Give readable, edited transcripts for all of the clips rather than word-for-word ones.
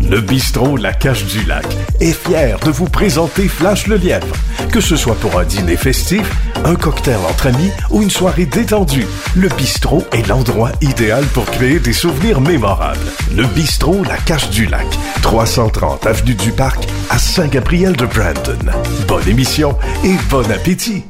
Le bistrot La Cache du Lac est fier de vous présenter Flash le Lièvre. Que ce soit pour un dîner festif, un cocktail entre amis ou une soirée détendue, le bistrot est l'endroit idéal pour créer des souvenirs mémorables. Le bistrot La Cache du Lac, 330 avenue du Parc à Saint-Gabriel-de-Brandon. Bonne émission et bon appétit!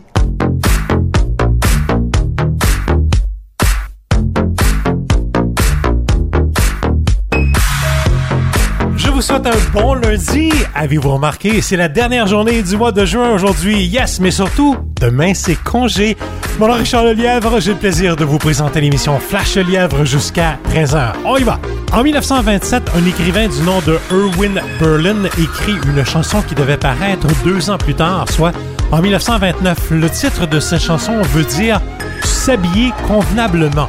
Je vous souhaite un bon lundi. Avez-vous remarqué, c'est la dernière journée du mois de juin aujourd'hui. Yes, mais surtout, demain, c'est congé. Mon nom est Richard Lelièvre. J'ai le plaisir de vous présenter l'émission Flash le Lièvre jusqu'à 13h. On y va! En 1927, un écrivain du nom de Irving Berlin écrit une chanson qui devait paraître 2 ans plus tard, soit en 1929. Le titre de cette chanson veut dire « S'habiller convenablement ».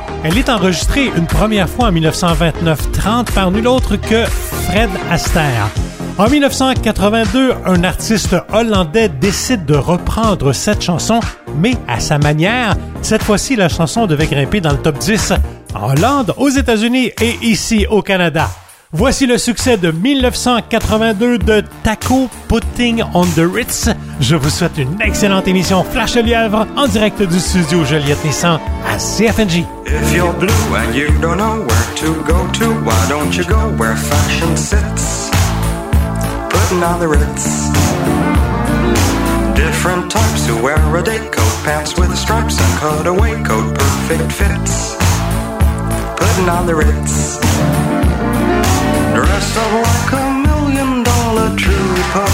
Elle est enregistrée une première fois en 1929-30 par nul autre que Fred Astaire. En 1982, un artiste hollandais décide de reprendre cette chanson, mais à sa manière. Cette fois-ci, la chanson devait grimper dans le top 10 en Hollande, aux États-Unis et ici au Canada. Voici le succès de 1982 de Taco Putting on the Ritz. Je vous souhaite une excellente émission Flash le Lièvre en direct du studio Joliette Nissan à CFNJ. If you're blue and you don't know where to go to, why don't you go where fashion sits? Putting on the Ritz. Different types who wear a day coat, pants with stripes and cutaway coat, perfect fits. Putting on the Ritz. Dressed up like $1 million trooper,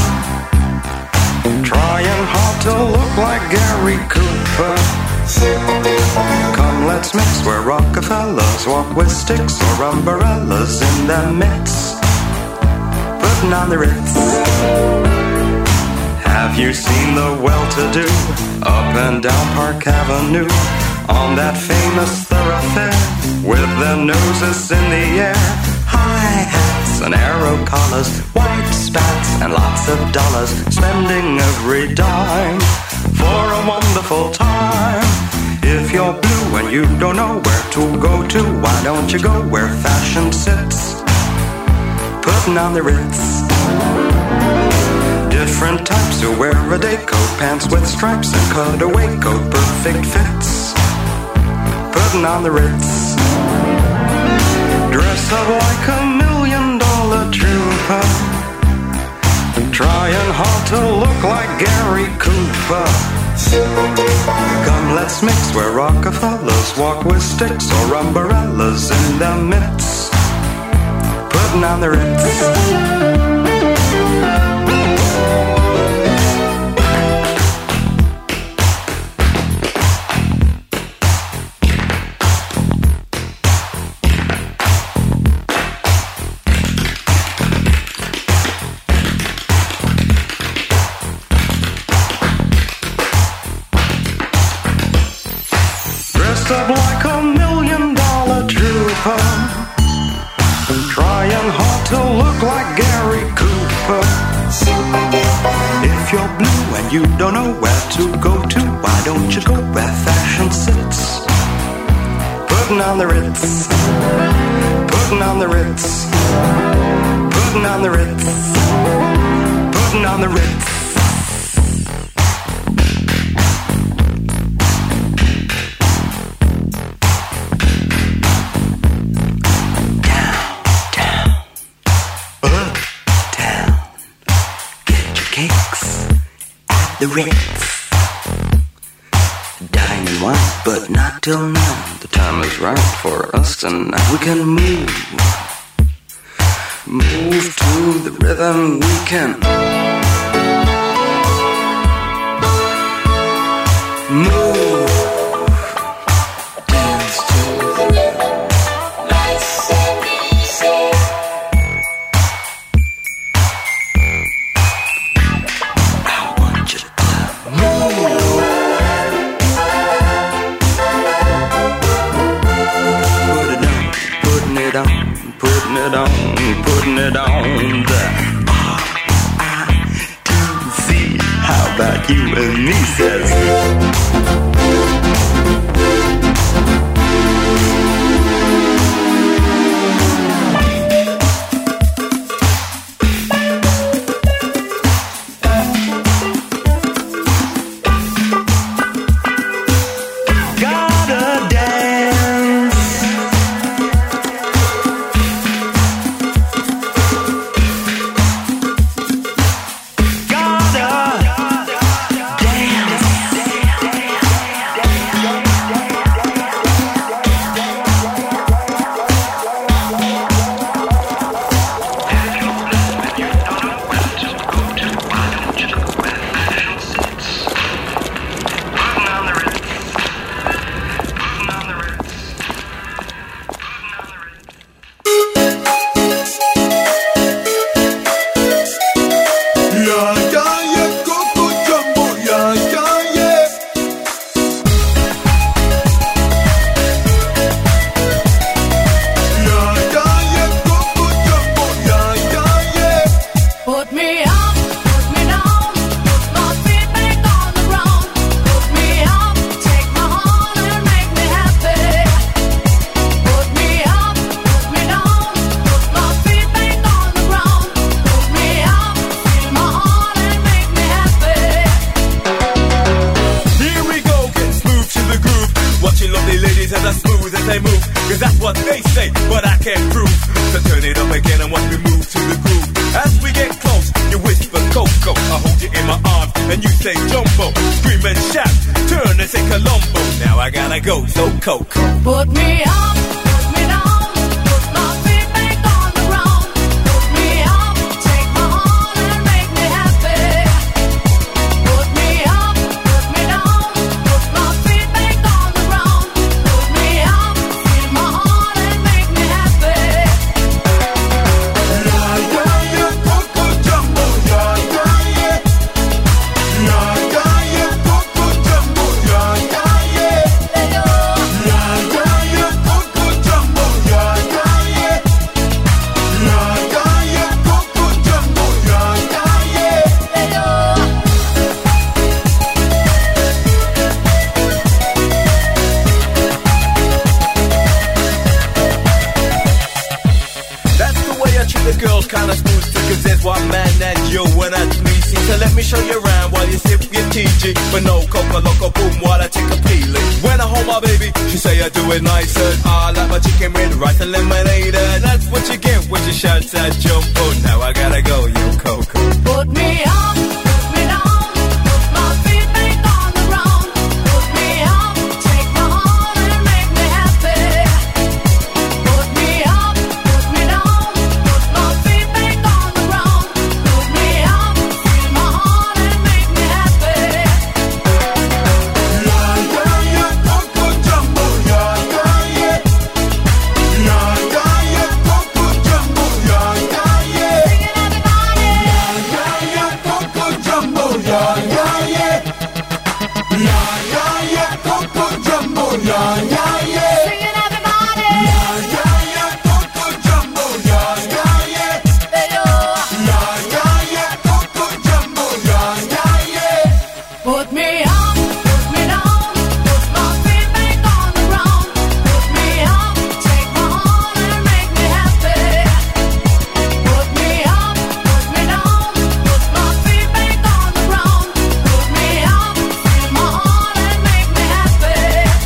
trying hard to look like Gary Cooper. Come, let's mix where Rockefellers walk with sticks or umbrellas in their midst. Putting on the Ritz. Have you seen the well-to-do up and down Park Avenue on that famous thoroughfare with their noses in the air? High hats and arrow collars, white spats and lots of dollars, spending every dime for a wonderful time. If you're blue and you don't know where to go to, why don't you go where fashion sits? Putting on the Ritz. Different types who wear a day coat, pants with stripes and cutaway coat, perfect fits. Putting on the Ritz. Dress up like $1 million trooper, trying hard to look like Gary Cooper. Come, let's mix where Rockefellers walk with sticks or umbrellas in their midst. Putting on the Ritz. Up like $1 million trooper, trying hard to look like Gary Cooper. If you're blue and you don't know where to go to, why don't you go where fashion sits? Putting on the Ritz. Putting on the Ritz. Putting on the Ritz. Putting on the Ritz. The Ritz. Dine and wine, but not till now. The time is right for us tonight. We can move to the rhythm. We can move, dance to the rhythm. Nice and easy. Putting it on the R-I-T-Z. How about you and me, says gotta go, so coke. Put me up, put me down, put my feet back on the ground. Put me up, take my heart and make me happy. Put me up, put me down, put my feet back on the ground. Put me up, feel my heart and make me happy. Yeah, yeah, yeah, Coco Jumbo, yeah, yeah, yeah. Yeah, yeah, yeah, Coco Jumbo, yeah, yeah, yeah. Yeah, yeah, yeah, Coco Jumbo, yeah, yeah, yeah. Yeah, yeah, yeah, Coco Jumbo, yeah, yeah, yeah. That's the way I treat the girls, kinda smooth too, cause there's one man and you and a three-seat. So let me show you around while you sip your TG. But no coca loco boom while I take a peeling. When I hold my baby, she say I do it nice and I like my chicken with rice and lemonade. And that's what you get when you shout at Jumbo. Now I gotta go, you Coco. Put me up, put me down, put my feet back on the ground. Put me up, take my heart and make me happy. Put me up, put me down, put my feet back on the ground. Put me up, feel my heart and make me happy. Yeah, yeah, yeah, Coco Jumbo, yeah, yeah, yeah. Yeah, yeah, yeah, Coco Jumbo, yeah, yeah, yeah. Singing everybody. Yeah, yeah, Coco Jumbo, yeah, yeah, yeah. Yeah, yeah, yeah, Coco Jumbo, yeah, yeah, yeah. Singing everybody. Yeah, yeah, yeah, Coco Jumbo, yeah, yeah, yeah. Hey, yo. Yeah, yeah, yeah, Coco Jumbo, yeah, yeah, yeah. Put me up, put me down, put my feet back on the ground. Put me up, take my heart and make me happy. Put me up, put me down, put my feet back on the ground. Put me up, feel my heart and make me happy.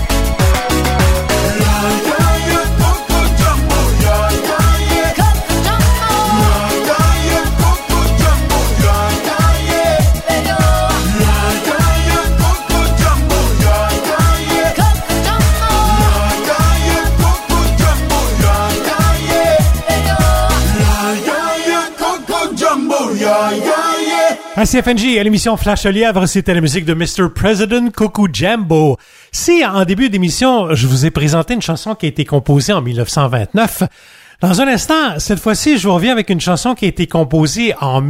Yeah, yeah, yeah, Coco Jumbo, yeah, yeah, yeah. Coco Jumbo. Yeah, yeah, yeah, Coco Jumbo, yeah, yeah, yeah. Hey, yo. Yeah, yeah, yeah, Coco Jumbo, yeah, yeah, yeah. Coco Jumbo. Yeah, yeah, Coco Jumbo, yeah, yeah, yeah. Hey, yo. Yeah, yeah, yeah, Coco Jumbo, yeah, yeah, yeah. À CFNJ, à l'émission Flash le Lièvre, c'était la musique de Mr. President Coco Jumbo. Si, en début d'émission, je vous ai présenté une chanson qui a été composée en 1929, dans un instant, cette fois-ci, je vous reviens avec une chanson qui a été composée en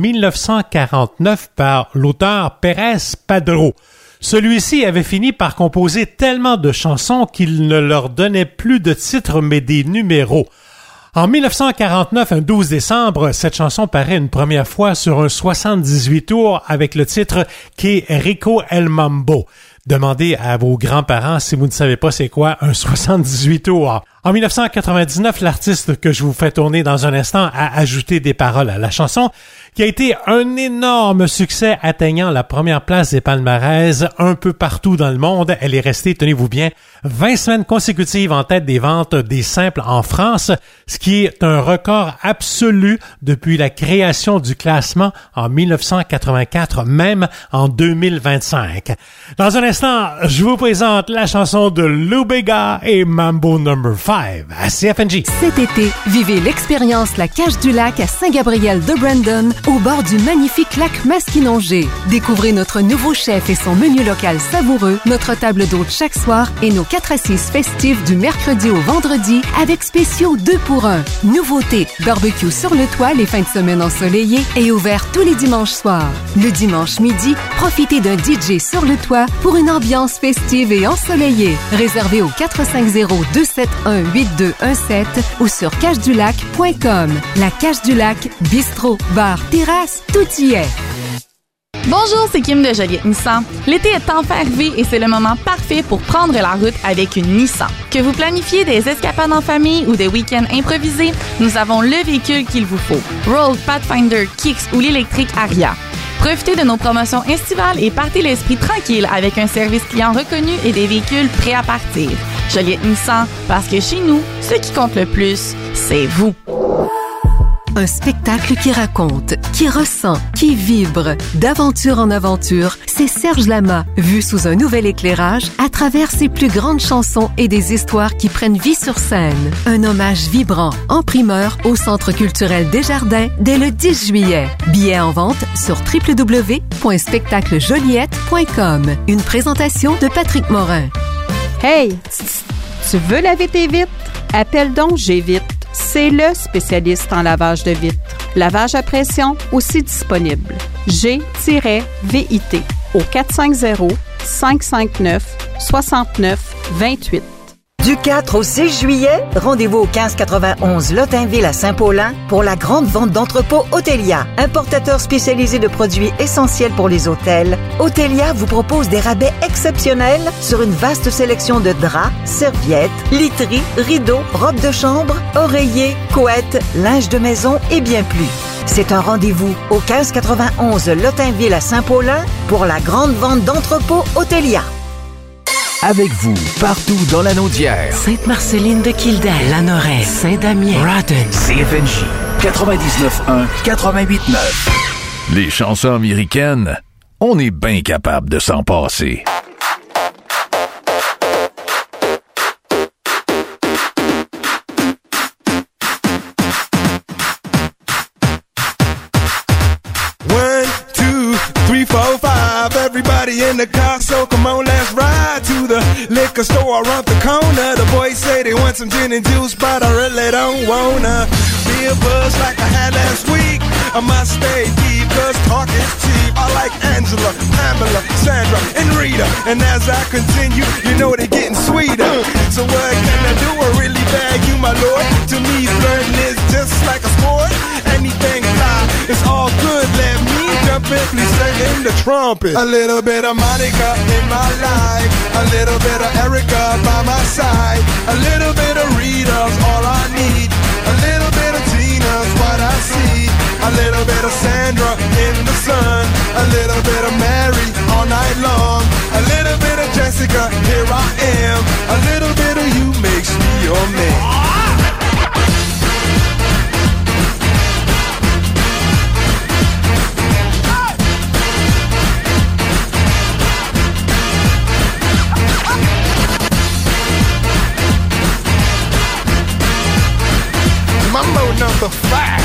1949 par l'auteur Pérez Padró. Celui-ci avait fini par composer tellement de chansons qu'il ne leur donnait plus de titres mais des numéros. En 1949, un 12 décembre, cette chanson paraît une première fois sur un 78 tours avec le titre « Que Rico El Mambo ». Demandez à vos grands-parents si vous ne savez pas c'est quoi un 78 tours. En 1999, l'artiste que je vous fais tourner dans un instant a ajouté des paroles à la chanson, qui a été un énorme succès atteignant la première place des palmarès un peu partout dans le monde. Elle est restée, tenez-vous bien, 20 semaines consécutives en tête des ventes des simples en France, ce qui est un record absolu depuis la création du classement en 1984, même en 2025. Dans un instant, je vous présente la chanson de Lou Bega et Mambo No. 5 à CFNJ. Cet été, vivez l'expérience La Cage du Lac à Saint-Gabriel de Brandon, au bord du magnifique lac Masquinongé. Découvrez notre nouveau chef et son menu local savoureux, notre table d'hôte chaque soir et nos 4 assises festives du mercredi au vendredi avec spéciaux 2 pour 1. Nouveauté, barbecue sur le toit les fins de semaine ensoleillées et ouvert tous les dimanches soirs. Le dimanche midi, profitez d'un DJ sur le toit pour une ambiance festive et ensoleillée. Réservé au 450-271-8217 ou sur cagedulac.com. La Cage du Lac, bistrot, bar, terrasse, tout y est. Bonjour, c'est Kim de Joliette Nissan. L'été est enfin arrivé et c'est le moment parfait pour prendre la route avec une Nissan. Que vous planifiez des escapades en famille ou des week-ends improvisés, nous avons le véhicule qu'il vous faut. Rogue, Pathfinder, Kicks ou l'électrique Aria. Profitez de nos promotions estivales et partez l'esprit tranquille avec un service client reconnu et des véhicules prêts à partir. Joliette Nissan, parce que chez nous, ce qui compte le plus, c'est vous. Un spectacle qui raconte, qui ressent, qui vibre. D'aventure en aventure, c'est Serge Lama, vu sous un nouvel éclairage à travers ses plus grandes chansons et des histoires qui prennent vie sur scène. Un hommage vibrant, en primeur, au Centre culturel Desjardins dès le 10 juillet. Billets en vente sur www.spectaclejoliette.com. Une présentation de Patrick Morin. Hey, tu veux laver tes vitres? Appelle donc G-Vitre. C'est le spécialiste en lavage de vitres. Lavage à pression aussi disponible. G-VIT au 450-559-6928. Du 4 au 6 juillet, rendez-vous au 1591 Lottainville à Saint-Paulin pour la grande vente d'entrepôts Otelia. Importateur spécialisé de produits essentiels pour les hôtels, Otelia vous propose des rabais exceptionnels sur une vaste sélection de draps, serviettes, literies, rideaux, robes de chambre, oreillers, couettes, linge de maison et bien plus. C'est un rendez-vous au 1591 Lottainville à Saint-Paulin pour la grande vente d'entrepôts Otelia. Avec vous, partout dans la Naudière. Sainte-Marceline de Kildare, Lanoraie, Saint-Damien, Rodden, CFNJ 99.1, 88.9. Les chansons américaines, on est bien capable de s'en passer. Everybody in the car, so come on, let's ride to the liquor store around the corner. The boys say they want some gin and juice, but I really don't wanna be a buzz like I had last week. I must stay deep, cause talk is cheap. I like Angela, Pamela, Sandra, and Rita. And as I continue, you know they're getting sweeter. So what can I do? I really bag you, my lord. To me, flirting is just like a sport. Anything fly, it's all good. Let me jump in, please sing in the trumpet. A little bit of Monica in my life, a little bit of Erica by my side, a little bit of Rita's all I need, a little bit of Tina's what I see, a little bit of Sandra in the sun, a little bit of Mary all night long, a little bit of Jessica, here I am, a little bit of you makes me your man. Mambo number 5.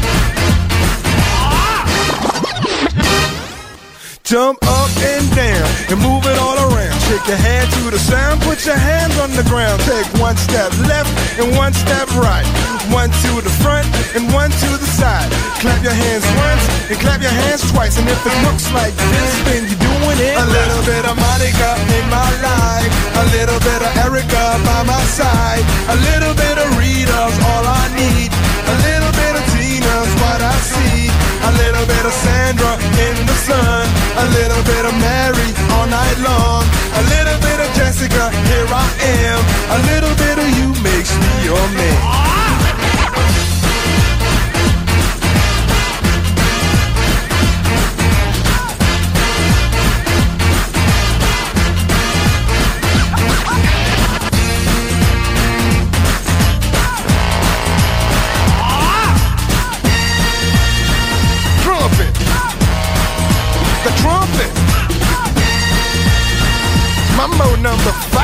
Jump up and down and move it all around. Shake your hand to the sound, put your hands on the ground. Take one step left and one step right. One to the front and one to the side. Clap your hands once and clap your hands twice. And if it looks like this, then you're doing it. A little bit of Monica in my life, a little bit of Erica by my side, a little bit of Rita's all I need, a little bit of Tina's what I see, a little bit of Sandra in the sun, a little bit of Mary all night long, a little bit of Jessica, here I am, a little bit of you makes me your man. Mambo number 5.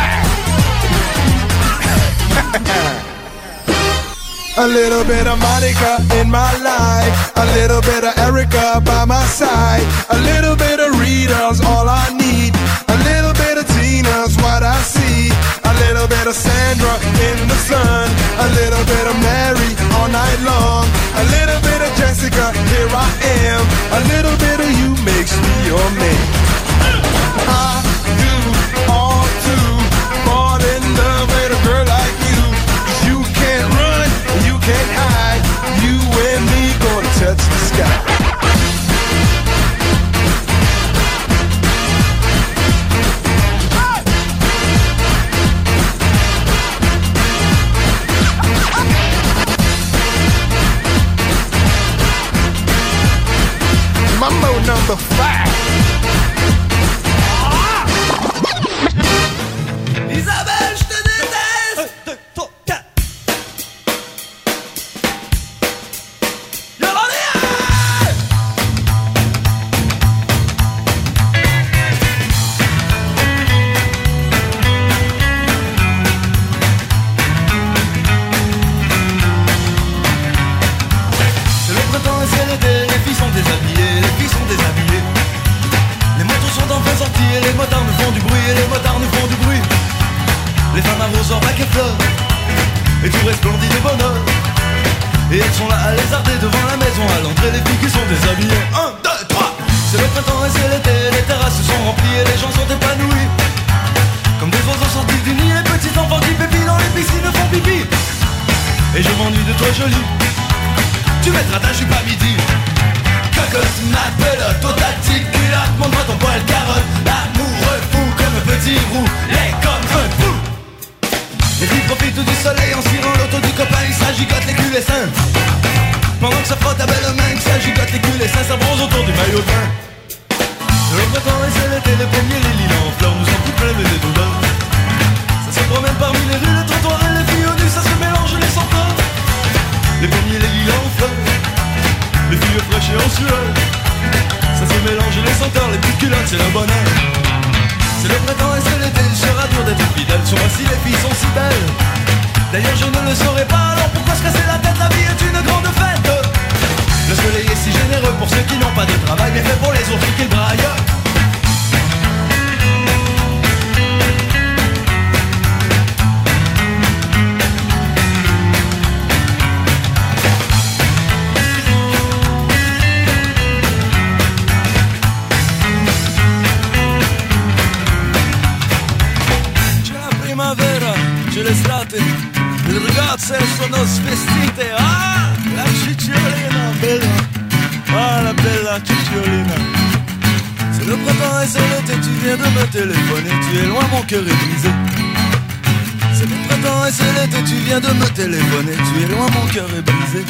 A little bit of Monica in my life, a little bit of Erica by my side, a little bit of Rita's all I need, a little bit of Tina's what I see, a little bit of Sandra in the sun, a little bit of Mary all night long, a little bit of Jessica, here I am, a little bit of you makes me your man. I do all to fall in love with a girl like you, 'cause you can't run, you can't hide, you and me gonna touch the sky. Mambo number 5. Isabelle, je te déteste! 1, 2, 3, 4. l'été, les filles sont déshabillées, les filles sont déshabillées. Les motos sont enfin sorties et les motards nous font du bruit, et les motards nous font du bruit. Les femmes arrosent en bac et fleurs, et tout resplendit de bonheur. Et elles sont là à lézarder devant la maison, à l'entrée les filles qui sont déshabillées. 1, 2, 3. C'est le printemps et c'est l'été, les terrasses sont remplies et les gens sont épanouis. Comme des oiseaux sortis du nid, les petits enfants qui pépient dans les piscines font pipi. Et je m'ennuie de toi jolie, tu mettras ta jupe à midi. Cocotte, ma pelote, au ta petite culotte, montre-moi ton poil carotte. L'amoureux fou comme un petit roux, les comme un fou. Les filles profitent du soleil en cirant l'auto du copain, ils s'agigotent les culs et seins. Pendant que ça frotte ta belle main, que ça gigote les culs et seins, ça bronze autour du maillot de bain. Le printemps et c'est l'été, les premiers les lilas en fleurs, nous sommes tout pleins de d'odeurs. Ça se promène parmi les rues, les trottoirs et les filles au nu, ça se mélange les senteurs. Les premiers les lilas en fleurs, les filles fraîches et en sueur. Ça se mélange les senteurs, les petites culottes, c'est le bonheur. C'est le printemps et c'est l'été, il sera dur d'être fidèle. Sur moi si les filles sont si belles, d'ailleurs je ne le saurais pas, alors pourquoi se casser la tête, la vie est une grande fête. Le soleil est si généreux pour ceux qui n'ont pas de travail, mais fait pour les autres qui braillent. L'estate, le ragazze sono svestite. Ah, la cicciolina bella, ah la bella cicciolina. C'est le printemps et c'est l'été, tu viens de me téléphoner, tu es loin, mon cœur est brisé. C'est le printemps et c'est l'été, tu viens de me téléphoner, tu es loin, mon cœur est brisé.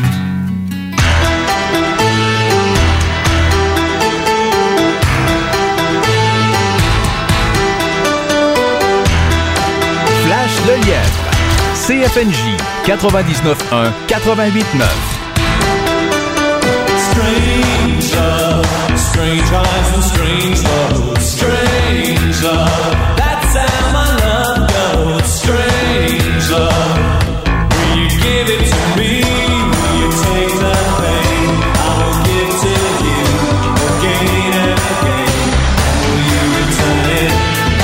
Flash le lièvre. CFNJ 99.1 88.9. Strange love, strange eyes and strange love, strange love. That's how my love goes. Strange love. Will you give it to me? Will you take the pain? I will give to you again and again. Will you return it?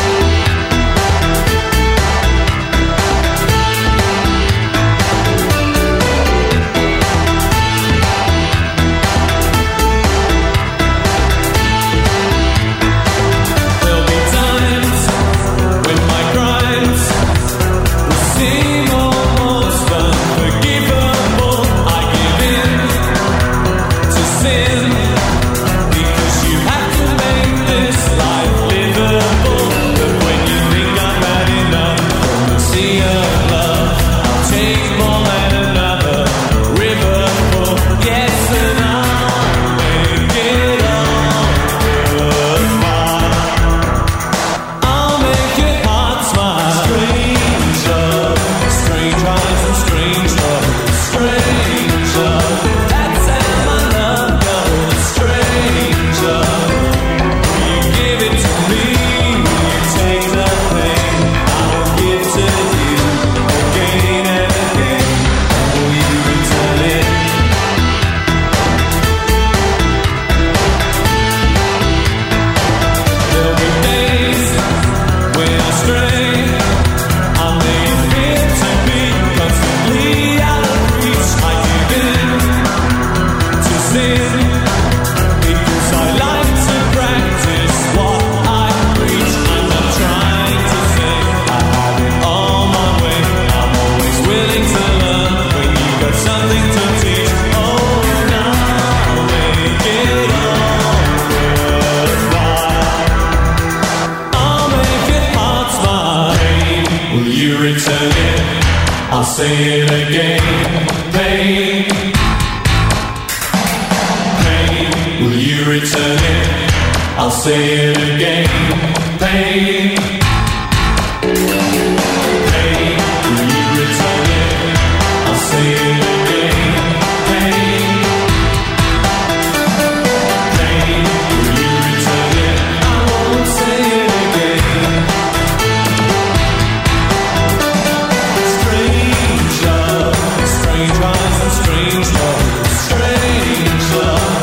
say it again. Pain, pain, will you return it? I'll say it again. Pain, pain, will you return it? I'll say it again. Pain, pain, will you return it? I won't say it again. Strange love, strange eyes and strange love, strange love.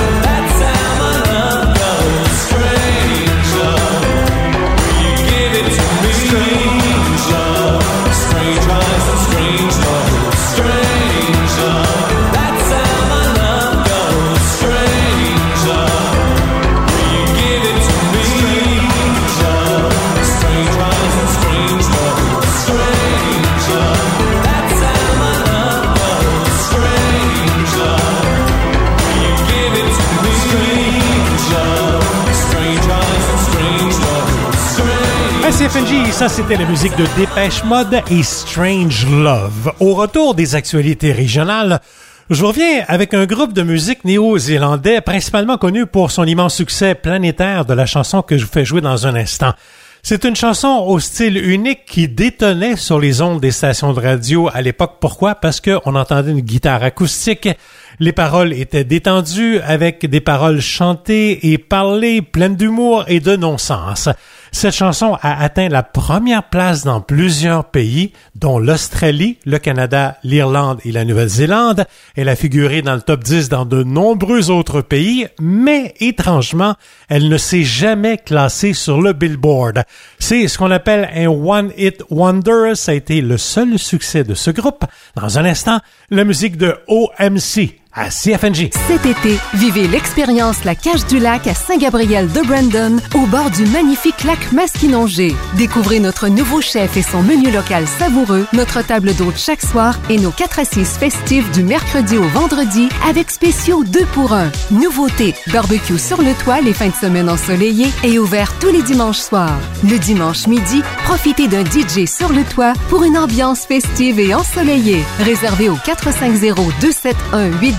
ça, c'était la musique de Dépêche Mode et Strange Love. Au retour des actualités régionales, je reviens avec un groupe de musique néo-zélandais principalement connu pour son immense succès planétaire de la chanson que je vous fais jouer dans un instant. C'est une chanson au style unique qui détonnait sur les ondes des stations de radio à l'époque. Pourquoi? Parce qu'on entendait une guitare acoustique. Les paroles étaient détendues avec des paroles chantées et parlées pleines d'humour et de non-sens. Cette chanson a atteint la première place dans plusieurs pays, dont l'Australie, le Canada, l'Irlande et la Nouvelle-Zélande. Elle a figuré dans le top 10 dans de nombreux autres pays, mais étrangement, elle ne s'est jamais classée sur le Billboard. C'est ce qu'on appelle un one-hit wonder. Ça a été le seul succès de ce groupe. Dans un instant, la musique de OMC à CFNJ. Cet été, vivez l'expérience La Cage du Lac à Saint-Gabriel de Brandon, au bord du magnifique lac Masquinongé. Découvrez notre nouveau chef et son menu local savoureux, notre table d'hôte chaque soir et nos 4 assises festives du mercredi au vendredi avec spéciaux 2 pour 1. Nouveauté, barbecue sur le toit les fins de semaine ensoleillées et ouvert tous les dimanches soirs. Le dimanche midi, profitez d'un DJ sur le toit pour une ambiance festive et ensoleillée. Réservé au 450-271-8217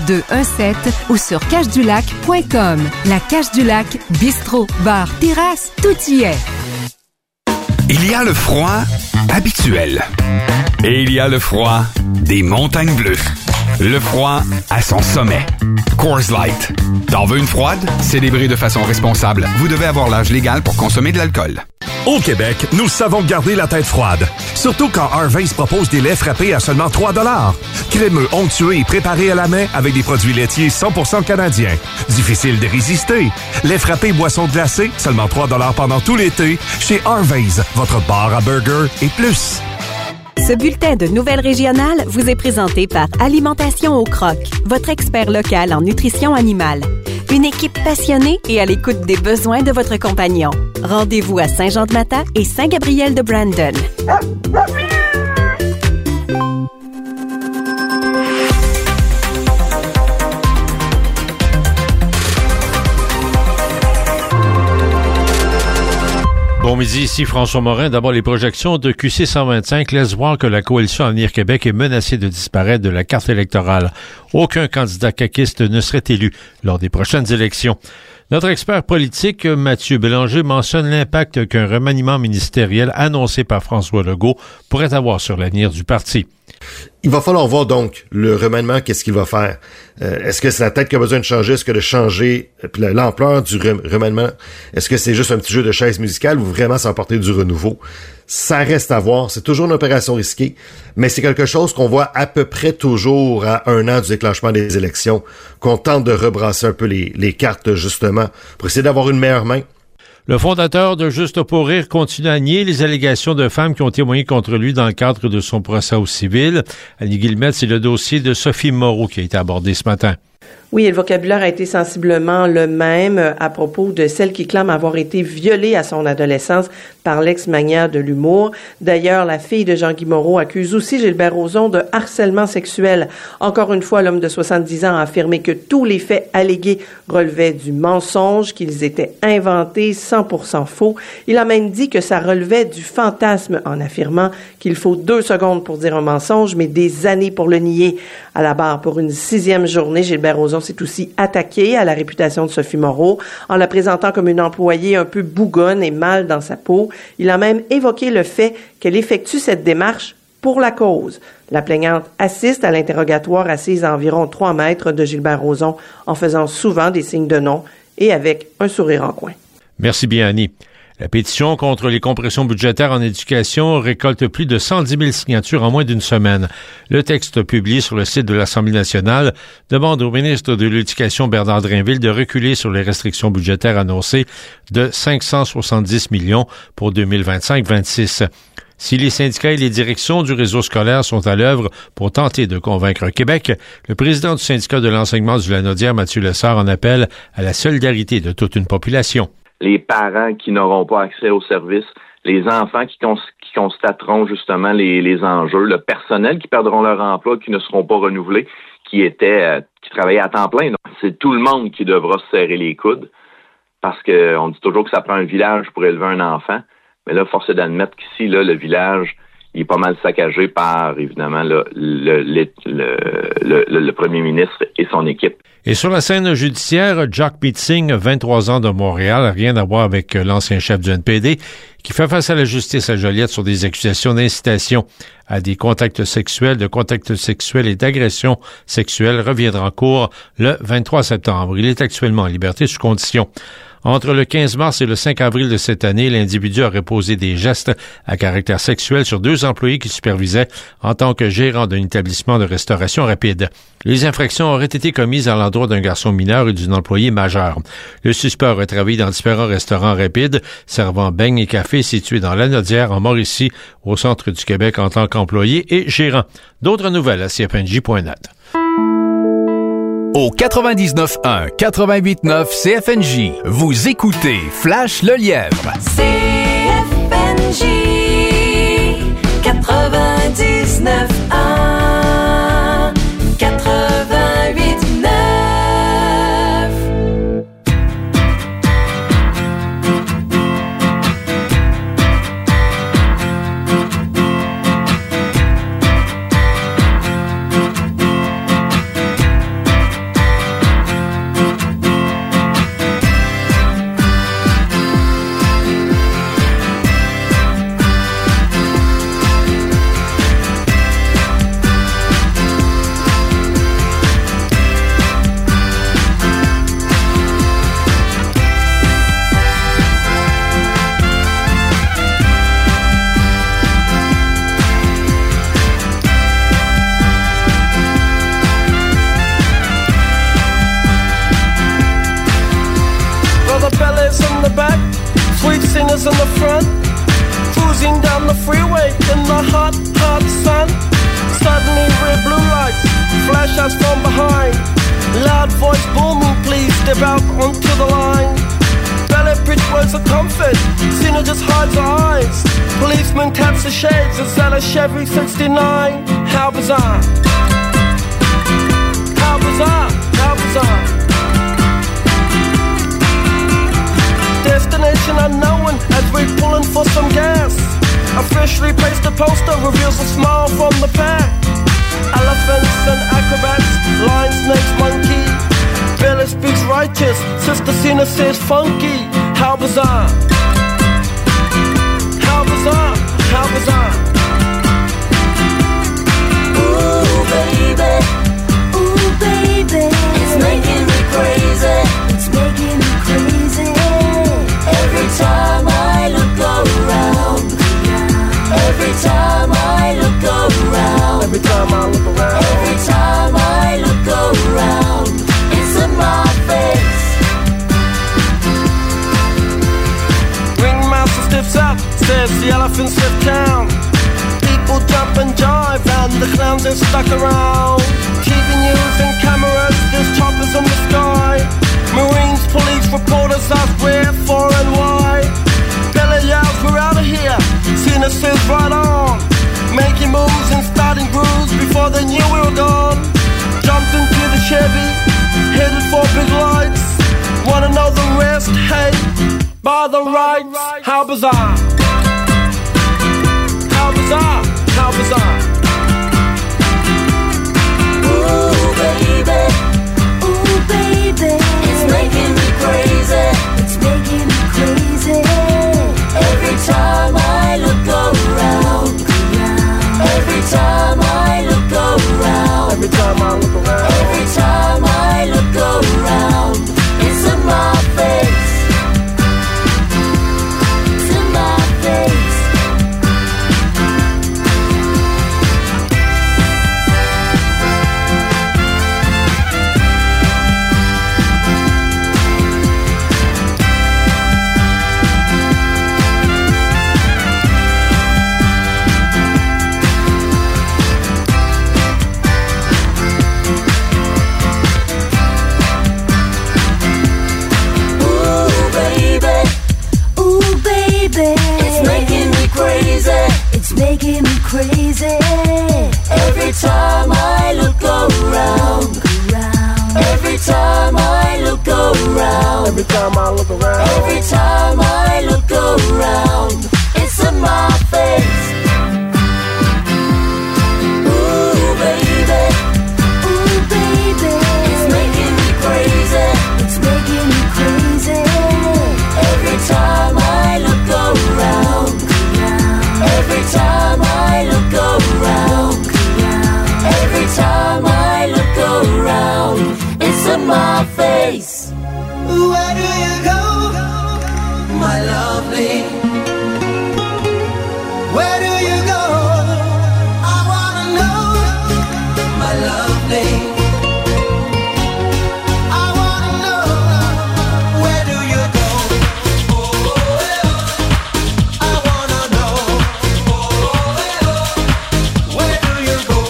ou sur cajedulac.com. La Cage du Lac, bistrot, bar, terrasse, tout y est. Il y a le froid habituel et il y a le froid des montagnes bleues. Le froid à son sommet. Coors Light. T'en veux une froide? Célébrée de façon responsable. Vous devez avoir l'âge légal pour consommer de l'alcool. Au Québec, nous savons garder la tête froide. Surtout quand Harvey's propose des laits frappés à seulement 3 $. Crémeux, onctueux et préparés à la main avec des produits laitiers 100% canadiens. Difficile de résister. Lait frappé boisson glacée, seulement 3 $ pendant tout l'été. Chez Harvey's, votre bar à burger et plus. Ce bulletin de nouvelles régionales vous est présenté par Alimentation au Croc, votre expert local en nutrition animale. Une équipe passionnée et à l'écoute des besoins de votre compagnon. Rendez-vous à Saint-Jean-de-Mata et Saint-Gabriel de Brandon. Bon midi, ici François Morin. D'abord, les projections de QC 125 laissent voir que la coalition Avenir Québec est menacée de disparaître de la carte électorale. Aucun candidat caquiste ne serait élu lors des prochaines élections. Notre expert politique, Mathieu Bélanger, mentionne l'impact qu'un remaniement ministériel annoncé par François Legault pourrait avoir sur l'avenir du parti. Il va falloir voir donc le remaniement, qu'est-ce qu'il va faire. Est-ce que c'est la tête qui a besoin de changer? Est-ce que de changer l'ampleur du remaniement? Est-ce que c'est juste un petit jeu de chaise musicale ou vraiment s'emporter du renouveau? Ça reste à voir. C'est toujours une opération risquée, mais c'est quelque chose qu'on voit à peu près toujours à 1 an du déclenchement des élections, qu'on tente de rebrasser un peu les cartes justement pour essayer d'avoir une meilleure main. Le fondateur de Juste pour rire continue à nier les allégations de femmes qui ont témoigné contre lui dans le cadre de son procès au civil. Annie Guillemette, c'est le dossier de Sophie Moreau qui a été abordé ce matin. Oui, et le vocabulaire a été sensiblement le même à propos de celle qui clame avoir été violée à son adolescence par l'ex-mania de l'humour. D'ailleurs, la fille de Jean-Guy Moreau accuse aussi Gilbert Rozon de harcèlement sexuel. Encore une fois, l'homme de 70 ans a affirmé que tous les faits allégués relevaient du mensonge, qu'ils étaient inventés, 100% faux. Il a même dit que ça relevait du fantasme en affirmant qu'il faut 2 secondes pour dire un mensonge, mais des années pour le nier. À la barre pour une 6e journée, Gilbert Rozon s'est aussi attaqué à la réputation de Sophie Moreau en la présentant comme une employée un peu bougonne et mal dans sa peau. Il a même évoqué le fait qu'elle effectue cette démarche pour la cause. La plaignante assiste à l'interrogatoire assise à environ 3 mètres de Gilbert Rozon en faisant souvent des signes de non et avec un sourire en coin. Merci bien, Annie. La pétition contre les compressions budgétaires en éducation récolte plus de 110 000 signatures en moins d'une semaine. Le texte publié sur le site de l'Assemblée nationale demande au ministre de l'Éducation Bernard Drinville de reculer sur les restrictions budgétaires annoncées de 570 millions pour 2025-26. Si les syndicats et les directions du réseau scolaire sont à l'œuvre pour tenter de convaincre Québec, le président du syndicat de l'enseignement du Lanaudière, Mathieu Lessard, en appelle à la solidarité de toute une population. Les parents qui n'auront pas accès aux services, les enfants qui constateront justement les enjeux, le personnel qui perdront leur emploi, qui ne seront pas renouvelés, qui travaillaient à temps plein. Donc, c'est tout le monde qui devra se serrer les coudes parce qu'on dit toujours que ça prend un village pour élever un enfant. Mais là, force est d'admettre qu'ici, là, le village, il est pas mal saccagé par, évidemment, là, le premier ministre et son équipe. Et sur la scène judiciaire, Jagmeet Singh, 23 ans de Montréal, rien à voir avec l'ancien chef du NPD, qui fait face à la justice à Joliette sur des accusations d'incitation à des contacts sexuels, et d'agressions sexuelles, reviendra en cours le 23 septembre. Il est actuellement en liberté sous condition. Entre le 15 mars et le 5 avril de cette année, l'individu aurait posé des gestes à caractère sexuel sur 2 employés qui supervisaient en tant que gérant d'un établissement de restauration rapide. Les infractions auraient été commises à l'endroit d'un garçon mineur et d'une employée majeure. Le suspect aurait travaillé dans différents restaurants rapides, servant beignes et cafés situés dans Lanaudière, en Mauricie, au centre du Québec en tant qu'employé et gérant. D'autres nouvelles à CFNJ.net. Au 99.1, 88.9 CFNJ, vous écoutez Flash le Lièvre. CFNJ 99.1 88.9. Sweet singers in the front, cruising down the freeway in the hot, hot sun. Suddenly red blue lights flash us from behind. Loud voice booming, please step out onto the line. Ballet bridge words of comfort, Cena just hides her eyes. Policeman taps the shades, is that a Chevy 69? How bizarre. How bizarre, how bizarre. Destination unknown as we're pulling for some gas. Officially placed a poster reveals a smile from the pack. Elephants and acrobats, lion, snakes, monkey. Billy speaks righteous, Sister Cena says funky. How bizarre. How bizarre, how bizarre. Ooh baby, it's making me crazy. It's making me crazy. Every time I look around, every time I look around, every time I look around, every time I look around, it's in my face. Ringmaster steps up, says the elephants left town. People jump and jive and the clowns are stuck around. TV news and cameras, there's choppers in the sky. Marines, police, reporters ask where, for and why. Belly yells, we're out of here. Cena says right on. Making moves and starting grooves before they knew we were gone. Jumped into the Chevy, headed for big lights. Wanna know the rest? Hey, by the rights. How bizarre. How bizarre, how bizarre. Ooh baby, it's making me crazy. It's making me crazy. Every time I look around, every time I look around, every time I look around, every time I look around, it's in my face. It's in my face. Where do you go, my lovely? Where do you go? I wanna know, my lovely. I wanna know, where do you go? I wanna know, where do you go?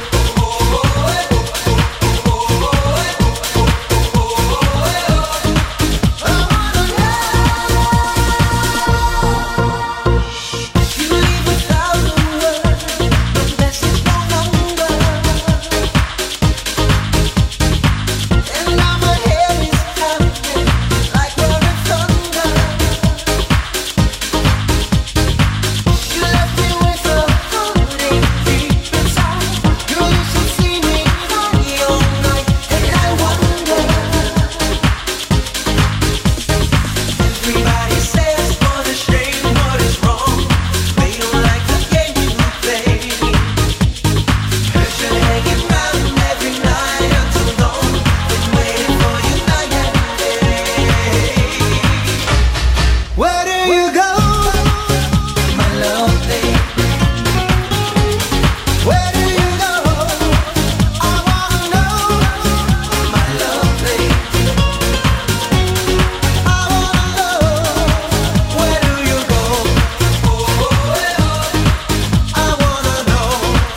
Where do you go, my lovely? Where do you go? I wanna know, my lovely. I wanna know, where do you go? I wanna know,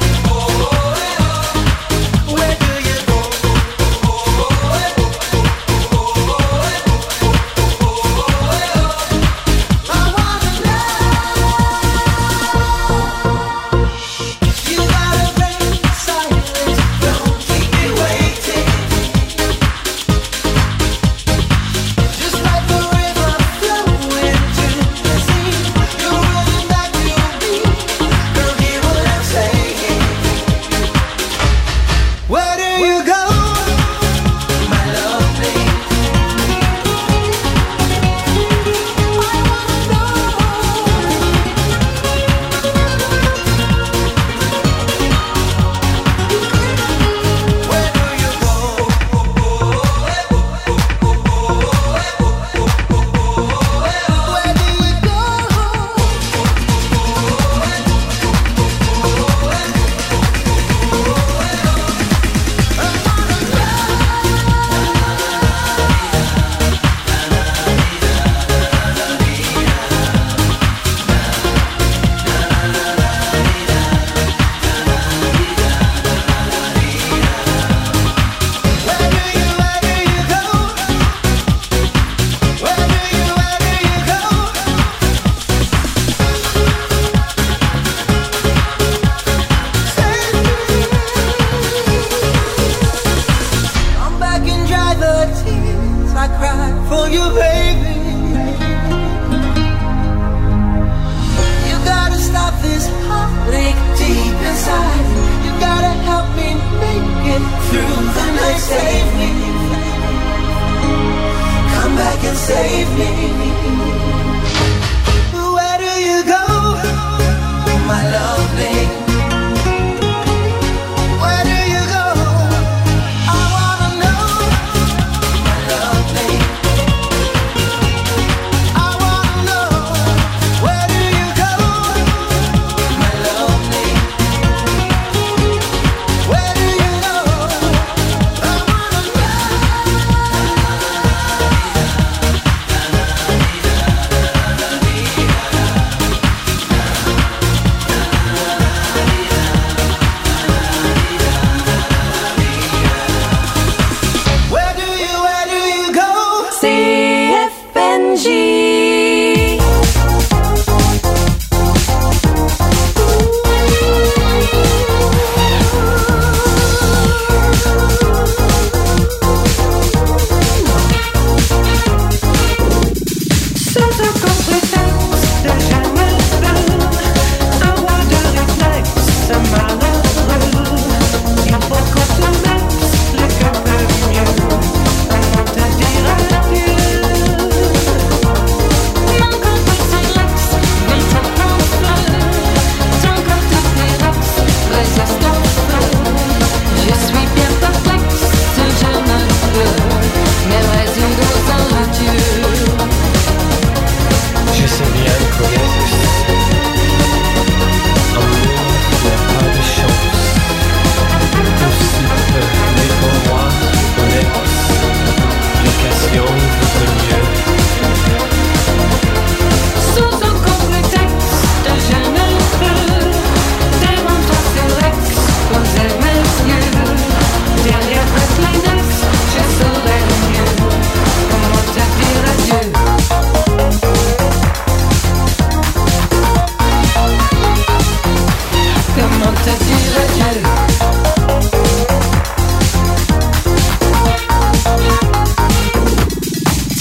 where do you go? You gotta break silence, don't keep me waiting. Just like the river flowing to the sea, you're running back to me. Girl, hear what I'm saying. Where do you go, my lovely? Come back and dry the tears I cried for you, baby. You gotta stop this heartache deep inside. You gotta help me make it through the night. Save me. Come back and save me. Where do you go, my lovely? Where do you go? I wanna know, my lovely. I wanna know, where do you go, my lovely? Where do you go? I wanna know.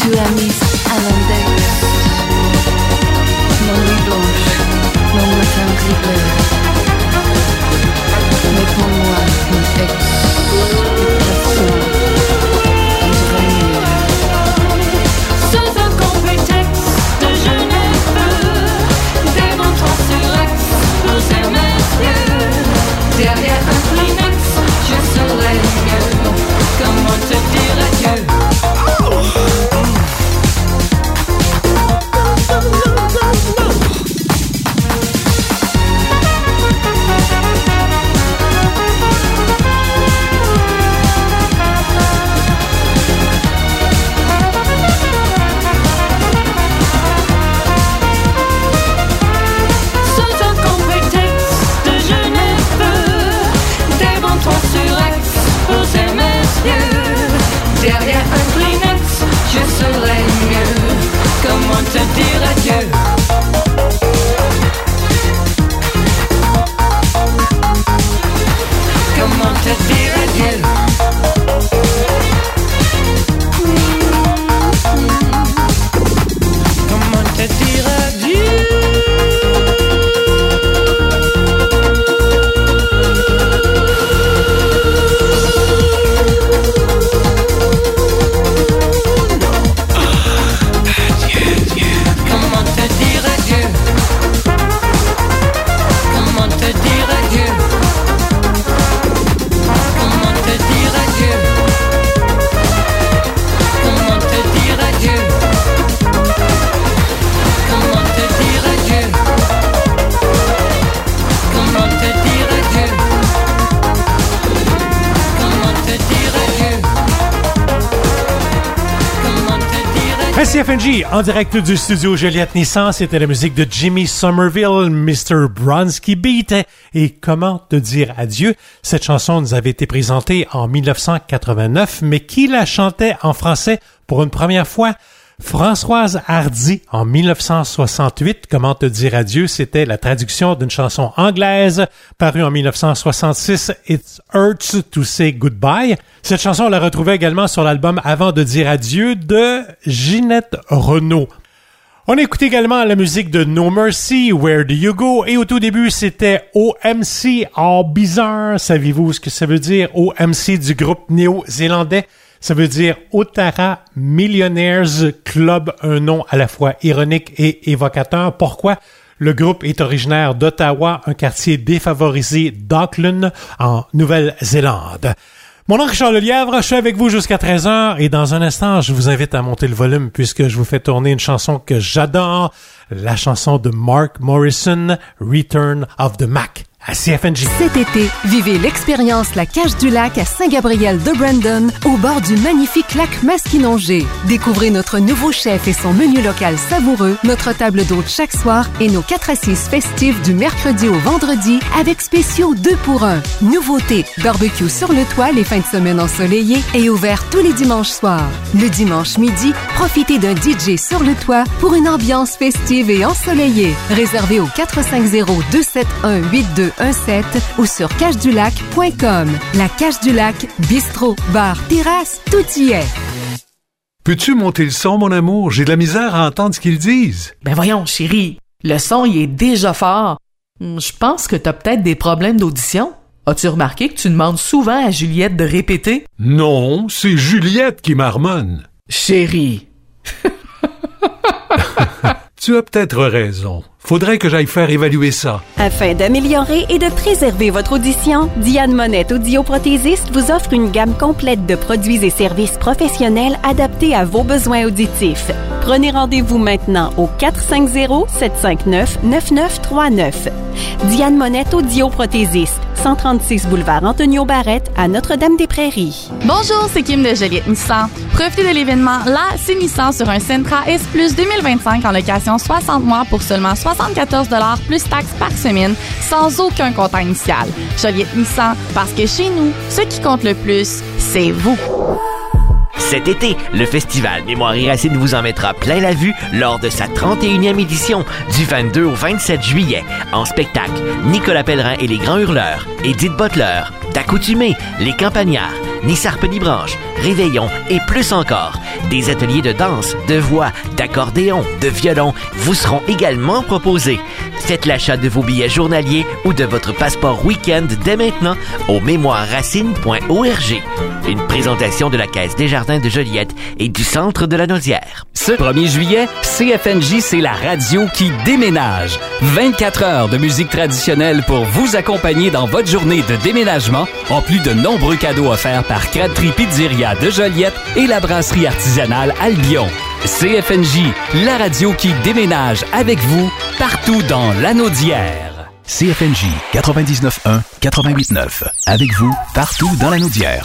tu as mis à l'index mon nuit blanche, mon matin gris bleu. Mais pour moi, une explication, on dirait mieux. Sous aucun prétexte, je ne peux démontrer sur X, poser mes yeux. Derrière un Kleenex, je serai mieux. Comment te dire adieu? Derrière un Kleenex, je serai mieux. Comment te dire adieu? Comment te dire adieu? Comment te dire adieu? CFNJ, en direct du studio Joliette Nissan, c'était la musique de Jimmy Somerville, Mr. Bronski Beat. Et comment te dire adieu? Cette chanson nous avait été présentée en 1989, mais qui la chantait en français pour une première fois? Françoise Hardy, en 1968, Comment te dire adieu, c'était la traduction d'une chanson anglaise parue en 1966, It Hurts to Say Goodbye. Cette chanson, on la retrouvait également sur l'album Avant de dire adieu de Ginette Renault. On écoute également la musique de No Mercy, Where Do You Go? Et au tout début, c'était OMC, Oh Bizarre. Savez-vous ce que ça veut dire? OMC du groupe néo-zélandais. Ça veut dire Otara Millionaires Club, un nom à la fois ironique et évocateur. Pourquoi? Le groupe est originaire d'Ottawa, un quartier défavorisé d'Auckland, en Nouvelle-Zélande. Mon nom est Richard Lelièvre, je suis avec vous jusqu'à 13h et dans un instant, je vous invite à monter le volume puisque je vous fais tourner une chanson que j'adore, la chanson de Mark Morrison, Return of the Mac. À CFNJ. Cet été, vivez l'expérience La Cage du Lac à Saint-Gabriel de Brandon, au bord du magnifique lac Masquinongé. Découvrez notre nouveau chef et son menu local savoureux, notre table d'hôte chaque soir et nos 4 assises festives du mercredi au vendredi avec spéciaux 2 pour 1. Nouveauté, barbecue sur le toit les fins de semaine ensoleillées et ouvert tous les dimanches soirs. Le dimanche midi, profitez d'un DJ sur le toit pour une ambiance festive et ensoleillée. Réservé au 450-271-8217 ou sur cache-du-lac.com. La Cage du Lac, bistrot, bar, terrasse, tout y est. Peux-tu monter le son, mon amour? J'ai de la misère à entendre ce qu'ils disent. Ben voyons, chérie, le son, il est déjà fort. Je pense que t'as peut-être des problèmes d'audition. As-tu remarqué que tu demandes souvent à Juliette de répéter? Non, c'est Juliette qui marmonne. Chérie. Tu as peut-être raison. Faudrait que j'aille faire évaluer ça. Afin d'améliorer et de préserver votre audition, Diane Monette audioprothésiste vous offre une gamme complète de produits et services professionnels adaptés à vos besoins auditifs. Prenez rendez-vous maintenant au 450-759-9939. Diane Monette audioprothésiste, 136 boulevard Antonio Barrette à Notre-Dame-des-Prairies. Bonjour, c'est Kim de Joliette Nissan. Profitez de l'événement Là, c'est Nissan sur un Sentra S Plus 2025 en location 60 mois pour seulement 74 $ plus taxes par semaine, sans aucun comptant initial. Joliette Nissan, parce que chez nous, ce qui compte le plus, c'est vous. Cet été, le festival Mémoire et Racines vous en mettra plein la vue lors de sa 31e édition du 22 au 27 juillet. En spectacle, Nicolas Pellerin et les Grands Hurleurs, Edith Butler, D'Accoutumés, Les Campagnards, Nissar Pelibranche, réveillons et plus encore. Des ateliers de danse, de voix, d'accordéon, de violon vous seront également proposés. Faites l'achat de vos billets journaliers ou de votre passeport week-end dès maintenant au mémoireracine.org. Une présentation de la Caisse des Jardins de Joliette et du Centre de la Naudière. Ce 1er juillet, CFNJ, c'est la radio qui déménage. 24 heures de musique traditionnelle pour vous accompagner dans votre journée de déménagement, en plus de nombreux cadeaux offerts par Crabtree Pizzeria de Joliette et la brasserie artisanale Albion. CFNJ, la radio qui déménage avec vous partout dans la Naudière. CFNJ 99.1, 88.9. Avec vous, partout dans la Naudière.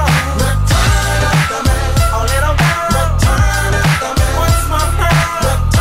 What's my pearl?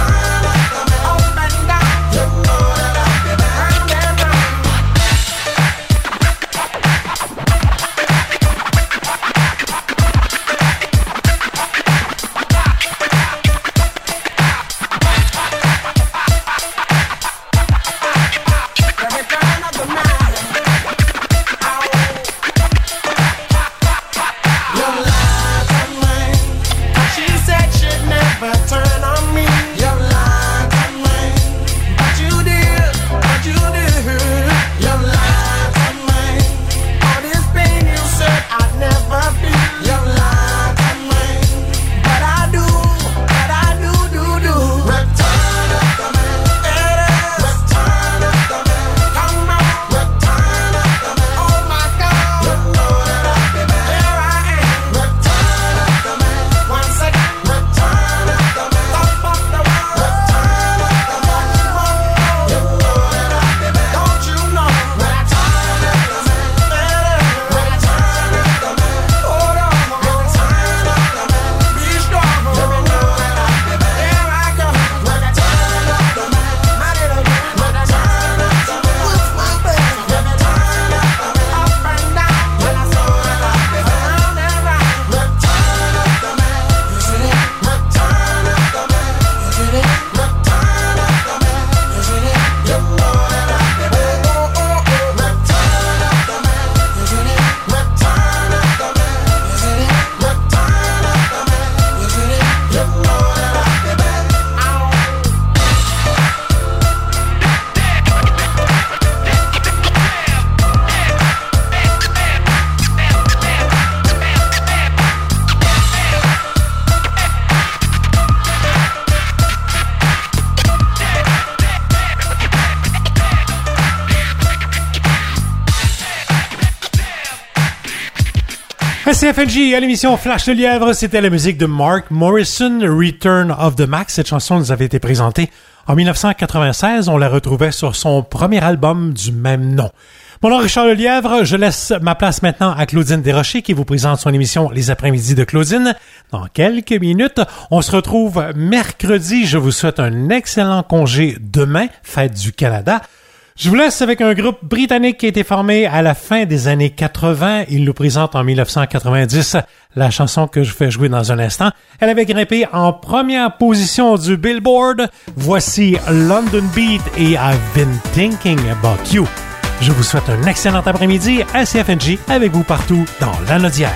À CFNJ, à l'émission Flash le Lièvre, c'était la musique de Mark Morrison, Return of the Mac. Cette chanson nous avait été présentée en 1996. On la retrouvait sur son premier album du même nom. Mon nom est Richard Lelièvre. Je laisse ma place maintenant à Claudine Desrochers qui vous présente son émission Les après-midi de Claudine. Dans quelques minutes, on se retrouve mercredi. Je vous souhaite un excellent congé demain, fête du Canada. Je vous laisse avec un groupe britannique qui a été formé à la fin des années 80. Il nous présente en 1990 la chanson que je fais jouer dans un instant. Elle avait grimpé en première position du Billboard. Voici London Beat et I've Been Thinking About You. Je vous souhaite un excellent après-midi à CFNJ avec vous partout dans la Naudière.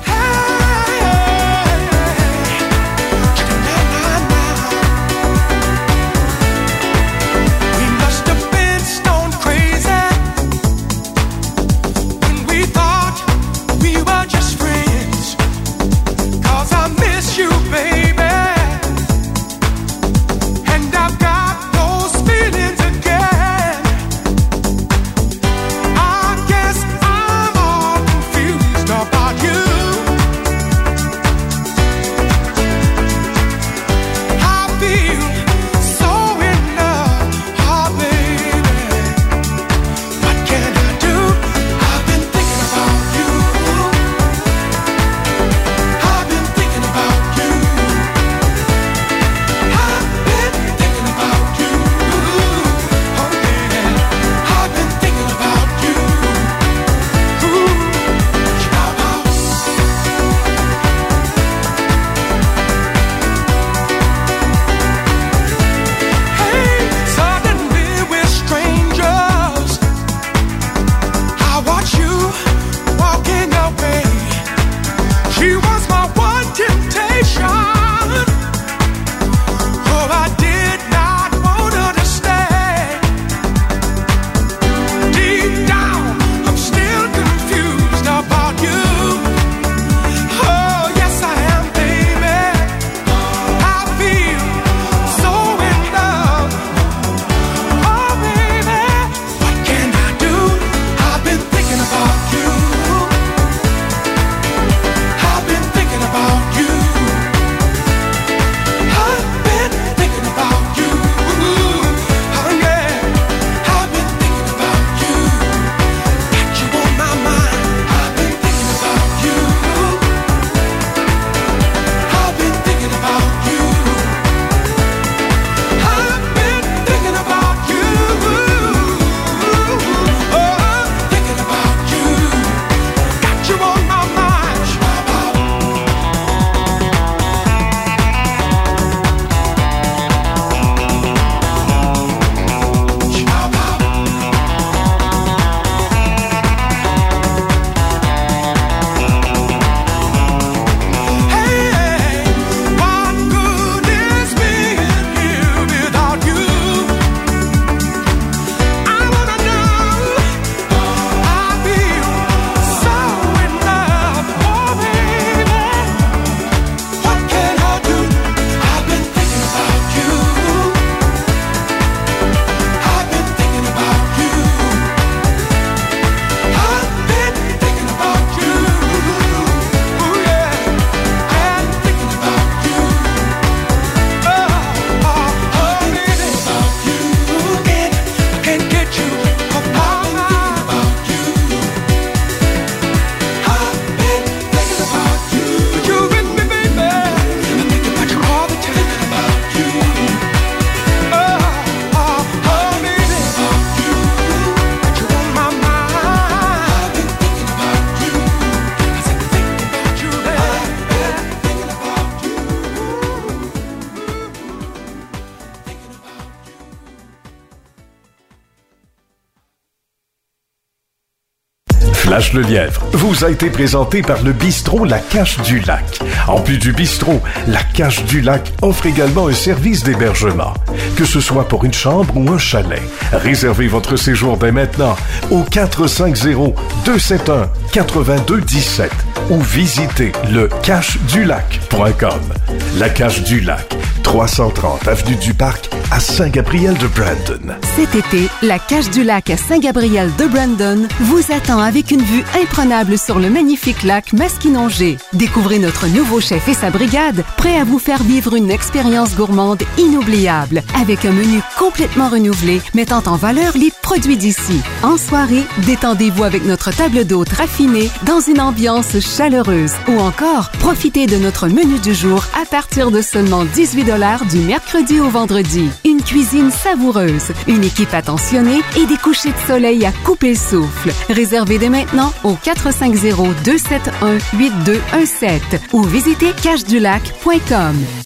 Flash le Lièvre vous a été présenté par le bistrot La Cache du Lac. En plus du bistrot, La Cache du Lac offre également un service d'hébergement. Que ce soit pour une chambre ou un chalet, réservez votre séjour dès maintenant au 450-271-8217 ou visitez le cachedulac.com. La Cache du Lac, 330 avenue du Parc à Saint-Gabriel de Brandon. Cet été, la Cache du Lac à Saint-Gabriel de Brandon vous attend avec une vue imprenable sur le magnifique lac Masquinongé. Découvrez notre nouveau chef et sa brigade, prêts à vous faire vivre une expérience gourmande inoubliable, avec un menu complètement renouvelé, mettant en valeur les produits d'ici. En soirée, détendez-vous avec notre table d'hôte raffinée dans une ambiance chaleureuse. Ou encore, profitez de notre menu du jour à partir de seulement 18 $ du mercredi au vendredi. Une cuisine savoureuse, une équipe attentionnée et des couchers de soleil à couper le souffle. Réservez dès maintenant au 450-271-8217 ou visitez cachedulac.com.